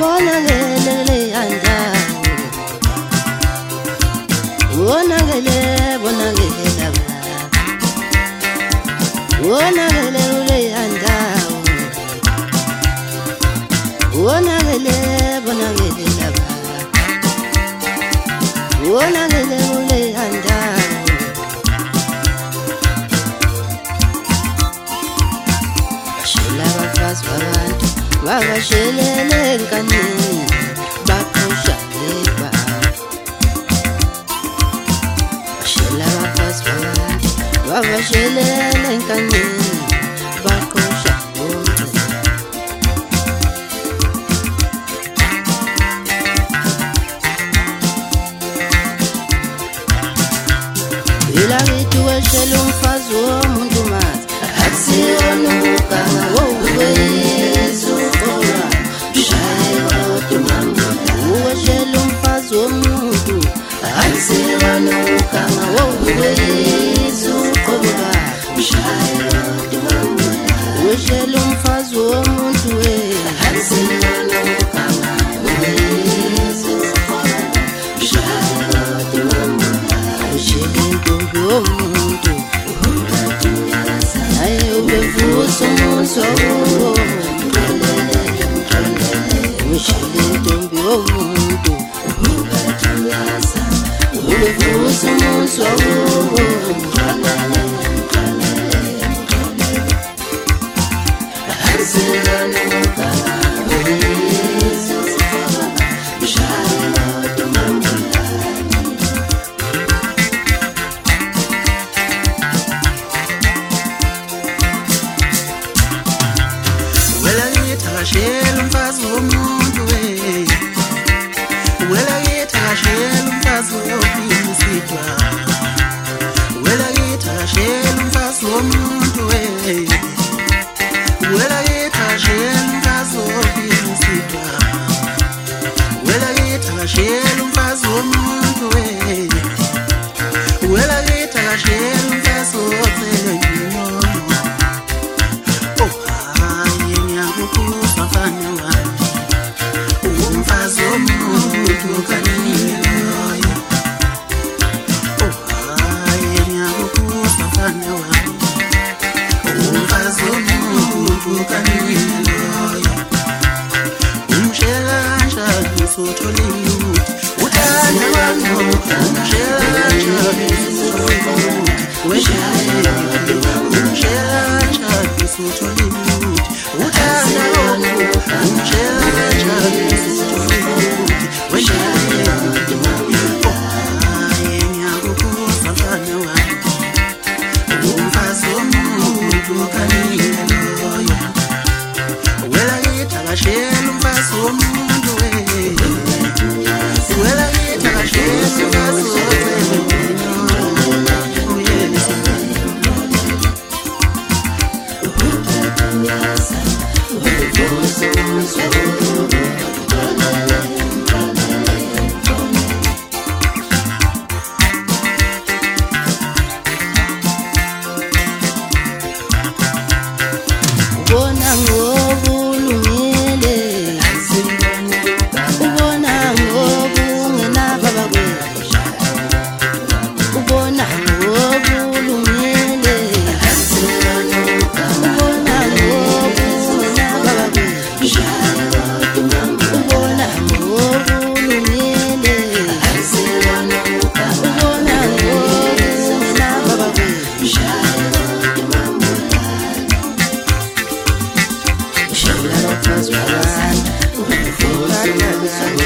bona ngele anda bona ngele laba bona ngele anda bona ngele laba bona ngele anda shela bafazi babantu babashelele enkanini baqhosha leba shela bafazi babantu babashelele enkanini baqhosha bonke ila ngithi weshela umfazi womuntu mazi akusiyona ukuganga wokuwezuqola shayela utumambula weshela umfazi womuntu akusiyona ukuganga wokuwezuqola shayela utumambula weshela umfazi womuntu akusiyona ukuganga wokuwezuqola shayela utumambula weshela intombi womuntu ubevusa umuso weshela intombi womuntu ubevusa umuso Shela umfazi womuntu wela shela umfazi wofisidwa wela shela umfazi womuntu wela shela umfazi wofisidwa wela shela umfazi womuntu wela shela umfazi wofisidwa Shela bafazi babantu